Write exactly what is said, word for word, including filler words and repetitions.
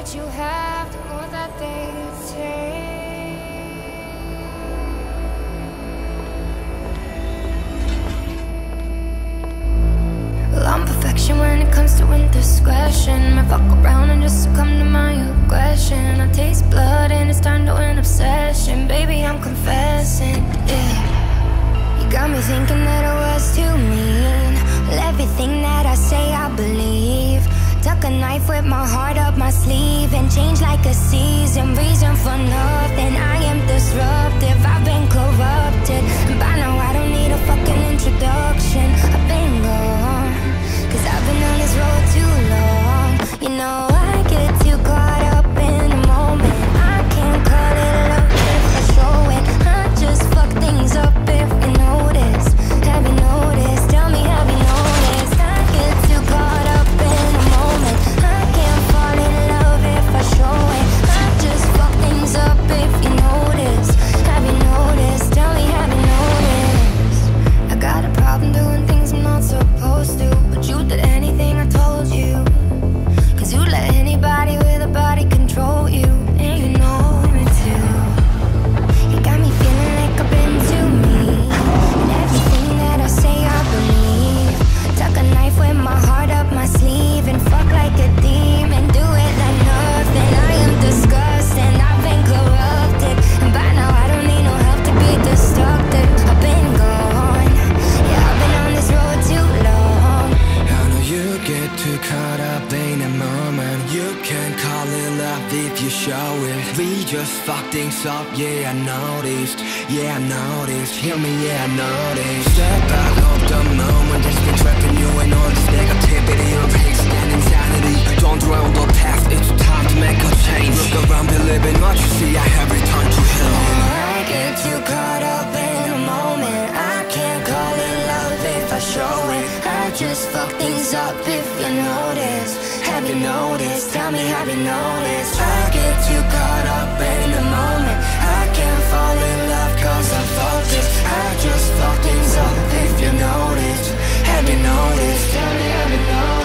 that you have, the more that they take. Well, I'm perfection when it comes to indiscretion. I fuck around and just succumb to my aggression. I taste blood and it's turned to an obsession. Baby, I'm confessing, yeah. You got me thinking that I was too mean. Well, everything that I say I believe. Tuck a knife with my heart up my sleeve and change like a season. Reason for nothing, I am disruptive. I've been corrupted, and by now I don't need a fucking introduction. I've been gone, cause I've been on this road too long. You know I get too caught up in the moment. I can't call it love if I show it. I just fuck things up if you notice. Have you noticed? Tell me, have you noticed? I get too caught up in the moment. I can't fall in love if I show it. I just fuck things up if you notice. Have you noticed? Tell me, have you noticed? I got a problem doing things I'm not supposed to, but you did anything I told you. Cause you let anybody with a body control you, and you know me too. You got me feeling like I've been too mean, and everything that I say I believe. Tuck a knife with my heart up my sleeve and fuck like a demon. Do it like nothing. I am disgusting. I've been corrupted, and by now I don't need no help to be destructive. I've been gone. Yeah, I've been on this road too long. I know you get too caught up in a moment. You can call it love if you show it. We just fuck things up, yeah I noticed. Yeah I noticed, hear me, yeah I noticed. Step out of the moment, just been trapping you in all this negativity. Of hate and insanity, don't dwell on the past, it's time to make a change. Look around, believe in what you see, I have returned to healing. I get too caught up in the moment. I can't call it love if I show it. I just fuck things up if you notice. Have you noticed? Tell me, have you noticed? I get too caught up in the moment. I can't fall in love cause I'm focused. I just fuck things up if you notice. Have you noticed? Tell me, have you noticed?